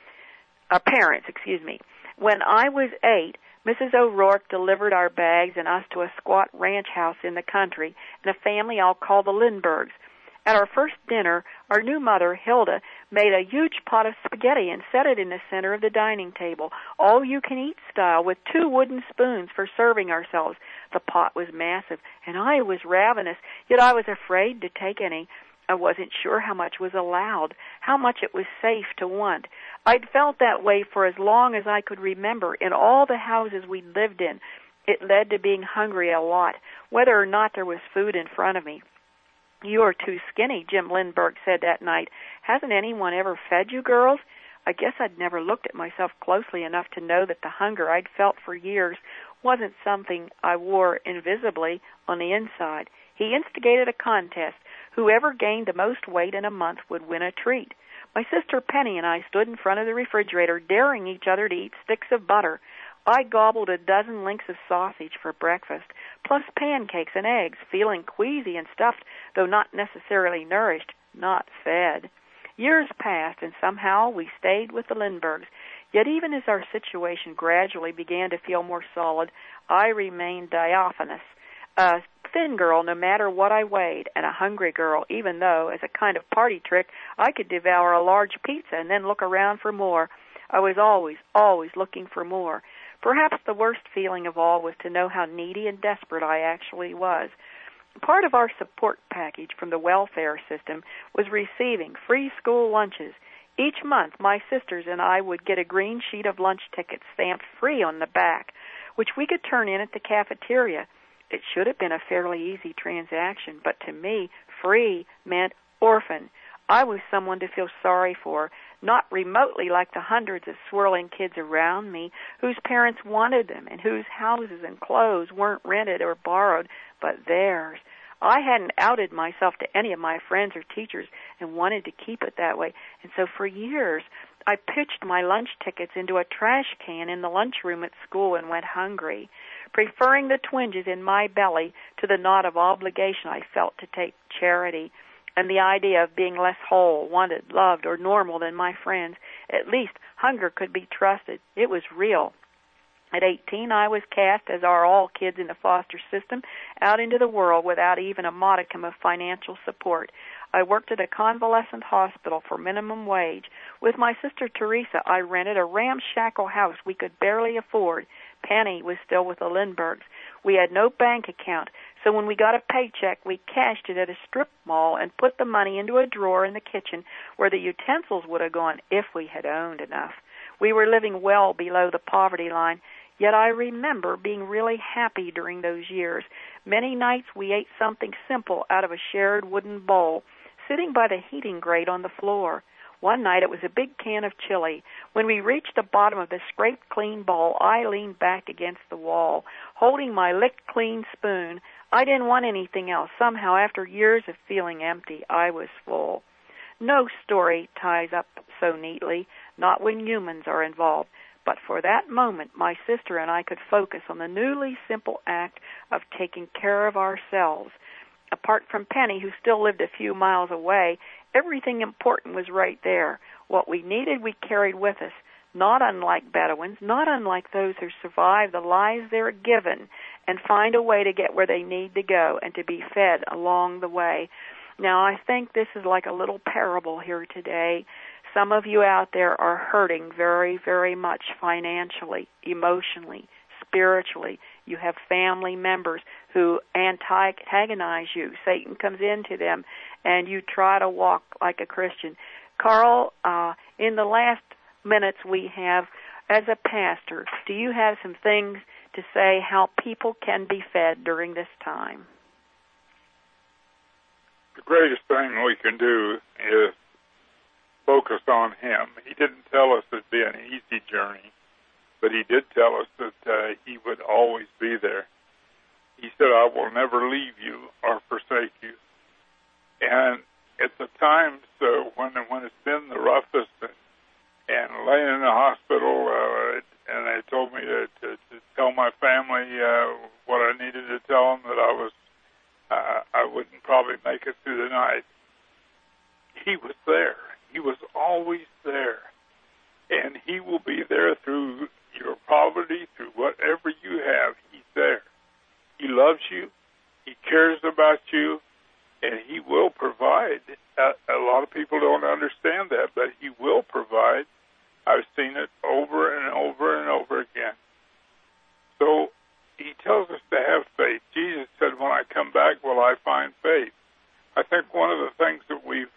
S1: Uh, parents, excuse me. When I was eight, Missus O'Rourke delivered our bags and us to a squat ranch house in the country and a family I'll call the Lindberghs. At our first dinner, our new mother, Hilda, made a huge pot of spaghetti and set it in the center of the dining table, all-you-can-eat style, with two wooden spoons for serving ourselves. The pot was massive, and I was ravenous, yet I was afraid to take any. I wasn't sure how much was allowed, how much it was safe to want. I'd felt that way for as long as I could remember in all the houses we lived in. It led to being hungry a lot, whether or not there was food in front of me. "You're too skinny," Jim Lindbergh said that night. "Hasn't anyone ever fed you girls?" I guess I'd never looked at myself closely enough to know that the hunger I'd felt for years wasn't something I wore invisibly on the inside. He instigated a contest. Whoever gained the most weight in a month would win a treat. My sister Penny and I stood in front of the refrigerator, daring each other to eat sticks of butter. I gobbled a dozen links of sausage for breakfast, plus pancakes and eggs, feeling queasy and stuffed, though not necessarily nourished, not fed. Years passed, and somehow we stayed with the Lindberghs. Yet even as our situation gradually began to feel more solid, I remained diaphanous, a thin girl no matter what I weighed, and a hungry girl, even though, as a kind of party trick, I could devour a large pizza and then look around for more. I was always, always looking for more. Perhaps the worst feeling of all was to know how needy and desperate I actually was. Part of our support package from the welfare system was receiving free school lunches. Each month, my sisters and I would get a green sheet of lunch tickets stamped free on the back, which we could turn in at the cafeteria. It should have been a fairly easy transaction, but to me, free meant orphan. I was someone to feel sorry for, not remotely like the hundreds of swirling kids around me whose parents wanted them and whose houses and clothes weren't rented or borrowed, but theirs. I hadn't outed myself to any of my friends or teachers and wanted to keep it that way, and so for years I pitched my lunch tickets into a trash can in the lunchroom at school and went hungry, preferring the twinges in my belly to the knot of obligation I felt to take charity, and the idea of being less whole, wanted, loved, or normal than my friends. At least hunger could be trusted. It was real. At eighteen, I was cast, as are all kids in the foster system, out into the world without even a modicum of financial support. I worked at a convalescent hospital for minimum wage. With my sister Teresa, I rented a ramshackle house we could barely afford. Penny was still with the Lindberghs. We had no bank account, so when we got a paycheck, we cashed it at a strip mall and put the money into a drawer in the kitchen where the utensils would have gone if we had owned enough. We were living well below the poverty line, yet I remember being really happy during those years. Many nights we ate something simple out of a shared wooden bowl, sitting by the heating grate on the floor. One night it was a big can of chili. When we reached the bottom of the scraped clean bowl, I leaned back against the wall, holding my licked clean spoon. I didn't want anything else. Somehow, after years of feeling empty, I was full. No story ties up so neatly, not when humans are involved. But for that moment, my sister and I could focus on the newly simple act of taking care of ourselves. Apart from Penny, who still lived a few miles away, everything important was right there. What we needed, we carried with us, not unlike Bedouins, not unlike those who survive the lives they're given and find a way to get where they need to go and to be fed along the way. Now, I think this is like a little parable here today. Some of you out there are hurting very, very much financially, emotionally, spiritually. You have family members who antagonize you. Satan comes into them, and you try to walk like a Christian. Carl, uh, in the last minutes we have, as a pastor, do you have some things to say how people can be fed during this time?
S3: The greatest thing we can do is focus on Him. He didn't tell us it'd be an easy journey, but He did tell us that uh, He would always be there. He said, I will never leave you or forsake you. And at the times uh, when, when it's been the roughest and, and laying in the hospital, uh, and they told me to, to, to tell my family uh, what I needed to tell them, that I was uh, I wouldn't probably make it through the night, He was there. He was always there. And He will be there through your poverty, through whatever you have. He's there. He loves you. He cares about you. And He will provide. Uh, a lot of people don't understand that, but He will provide. I've seen it over and over and over again. So He tells us to have faith. Jesus said, when I come back, will I find faith? I think one of the things that we've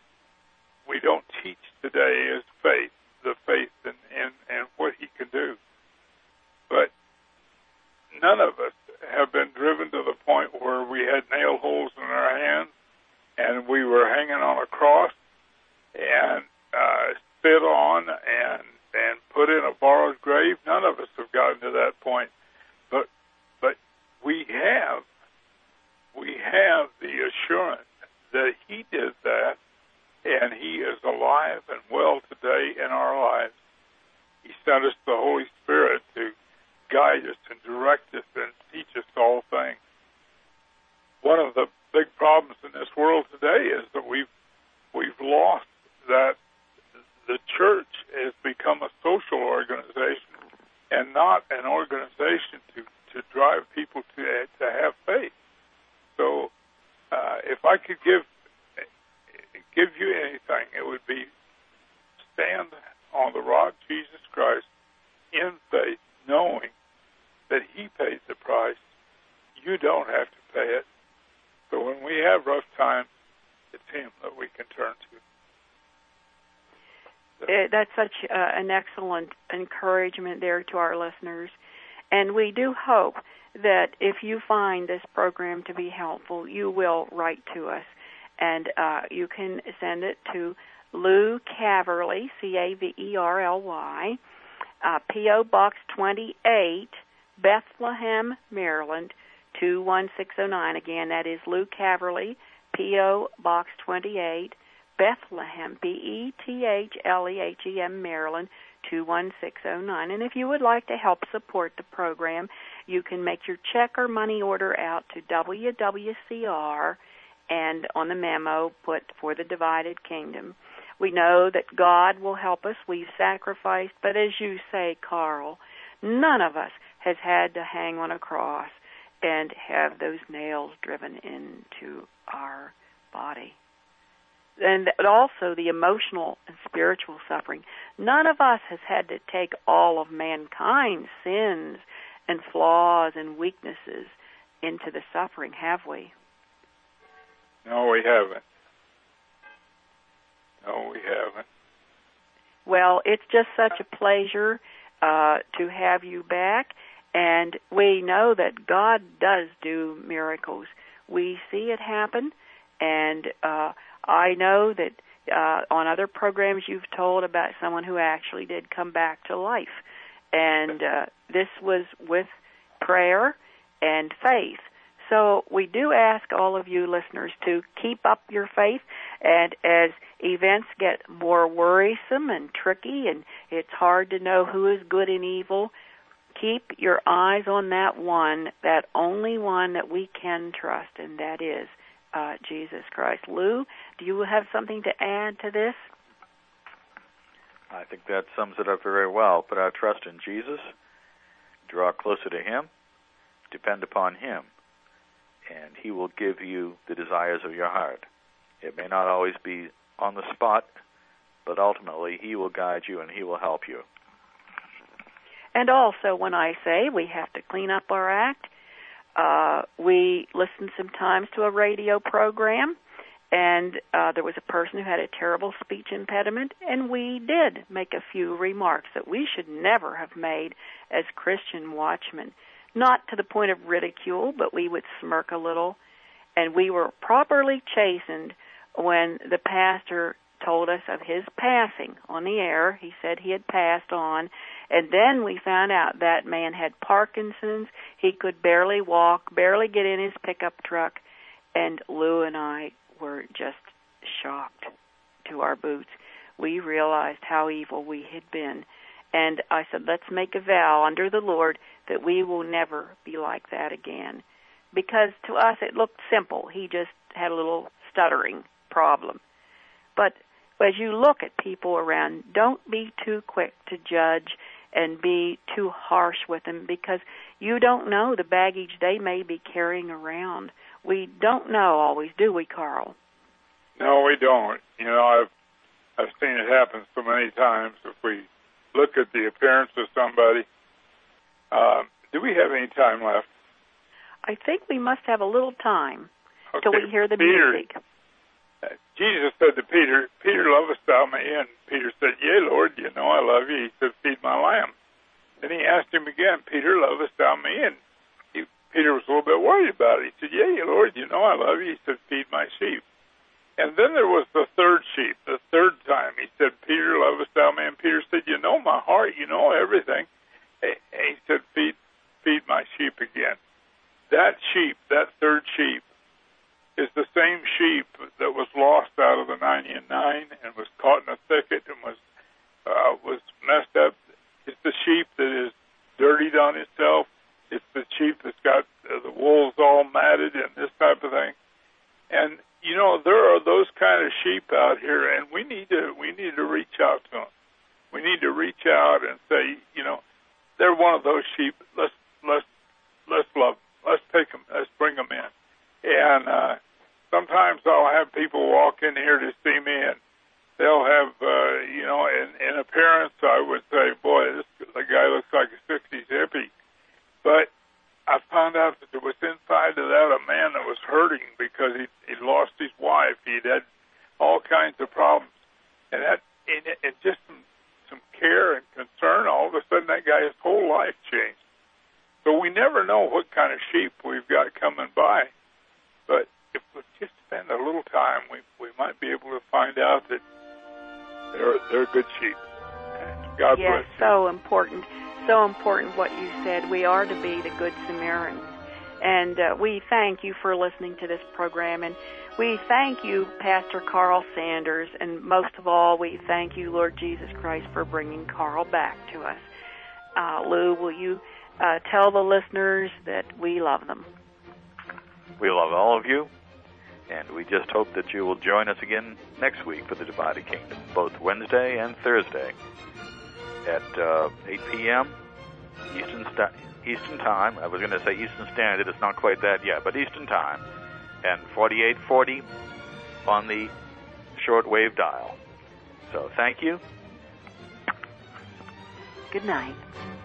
S3: we don't teach today is faith, the faith in, in, in what He can do. But none of us have been driven to the point where we had nail holes in our hands and we were hanging on a cross and uh, spit on and and put in a borrowed grave. None of us have gotten to that point. But but we have we have the assurance that He did that, and He is alive and well today in our lives. He sent us the Holy Spirit to guide us and direct us and teach us all things. One of the big problems in this world today is that we've we've lost that the church has become a social organization and not an organization to, to drive people to to have faith. So uh, if I could give give you anything, it would be stand on the rock, Jesus Christ, in faith, knowing that He paid the price. You don't have to pay it. So when we have rough times, it's Him that we can turn to. So.
S1: It, that's such uh, an excellent encouragement there to our listeners. And we do hope that if you find this program to be helpful, you will write to us. And uh, you can send it to Lou Caverly, C A V E R L Y, uh, P O. Box twenty-eight, Bethlehem, Maryland, two one six zero nine. Again, that is Lou Caverly, P O. Box twenty-eight, Bethlehem, B E T H L E H E M, Maryland, two one six zero nine. And if you would like to help support the program, you can make your check or money order out to W W C R, and on the memo put For the Divided Kingdom. We know that God will help us. We've sacrificed, but as you say, Carl, none of us has had to hang on a cross and have those nails driven into our body. And also the emotional and spiritual suffering. None of us has had to take all of mankind's sins and flaws and weaknesses into the suffering, have we?
S3: No, we haven't. No, we haven't.
S1: Well, it's just such a pleasure uh, to have you back, and we know that God does do miracles. We see it happen, and uh, I know that uh, on other programs you've told about someone who actually did come back to life. And uh, this was with prayer and faith. So we do ask all of you listeners to keep up your faith, and as events get more worrisome and tricky and it's hard to know who is good and evil, keep your eyes on that one, that only one that we can trust, and that is uh, Jesus Christ. Lou, do you have something to add to this?
S2: I think that sums it up very well. Put our trust in Jesus, draw closer to Him, depend upon Him, and He will give you the desires of your heart. It may not always be on the spot, but ultimately He will guide you and He will help you.
S1: And also, when I say we have to clean up our act, uh, we listen sometimes to a radio program, and uh, there was a person who had a terrible speech impediment, and we did make a few remarks that we should never have made as Christian watchmen. Not to the point of ridicule, but we would smirk a little. And we were properly chastened when the pastor told us of his passing on the air. He said he had passed on. And then we found out that man had Parkinson's. He could barely walk, barely get in his pickup truck. And Lou and I were just shocked to our boots. We realized how evil we had been. And I said, let's make a vow under the Lord that we will never be like that again. Because to us it looked simple. He just had a little stuttering problem. But as you look at people around, don't be too quick to judge and be too harsh with them, because you don't know the baggage they may be carrying around. We don't know always, do we, Carl?
S3: No, we don't. You know, I've I've seen it happen so many times. If we look at the appearance of somebody, um, do we have any time left?
S1: I think we must have a little time
S3: okay.
S1: till we hear the
S3: Peter,
S1: music.
S3: Uh, Jesus said to Peter, Peter, lovest thou me? And Peter said, yea, Lord, you know I love you. He said, feed my lamb. Then he asked him again, Peter, lovest thou me? And he, Peter was a little bit worried about it. He said, yea, Lord, you know I love you. He said, feed my sheep. And then there was the third sheep, the third time. He said, Peter, lovest thou me? And Peter said, you know my heart, you know everything. And he said, feed, feed my sheep again. That sheep, that third sheep, is the same sheep that was lost out of the ninety-nine and was caught in a thicket and was uh, was messed up. It's the sheep that is dirtied on itself. It's the sheep that's got uh, the wolves all matted and this type of thing. And you know, there are those kind of sheep out here, and we need to we need to reach out to them. We need to reach out and say, you know, they're one of those sheep. Let's let's let's love them. Let's take them. Let's bring them in. And uh, sometimes I'll have people walk in here to see me, and they'll have, uh, you know, in, in appearance, I would say, boy, this the guy looks like a sixties hippie. But I found out that there was inside of that a man that was hurting because he he lost his wife. He'd had all kinds of problems, and that and, and just some, some care and concern. All of a sudden, that guy's whole life changed. So we never know what kind of sheep we've got coming by, but if we just spend a little time, we we might be able to find out that they're they're good sheep. God
S1: yes,
S3: bless you.
S1: so important. So important what you said. We are to be the Good Samaritan. And uh, we thank you for listening to this program. And we thank you, Pastor Carl Sanders. And most of all, we thank you, Lord Jesus Christ, for bringing Carl back to us. Uh, Lou, will you uh, tell the listeners that we love them?
S2: We love all of you. And we just hope that you will join us again next week for the Divided Kingdom, both Wednesday and Thursday at uh, eight p.m. Eastern Sta- Eastern Time. I was going to say Eastern Standard. It's not quite that yet, but Eastern Time, and forty-eight forty on the shortwave dial. So thank you.
S1: Good night.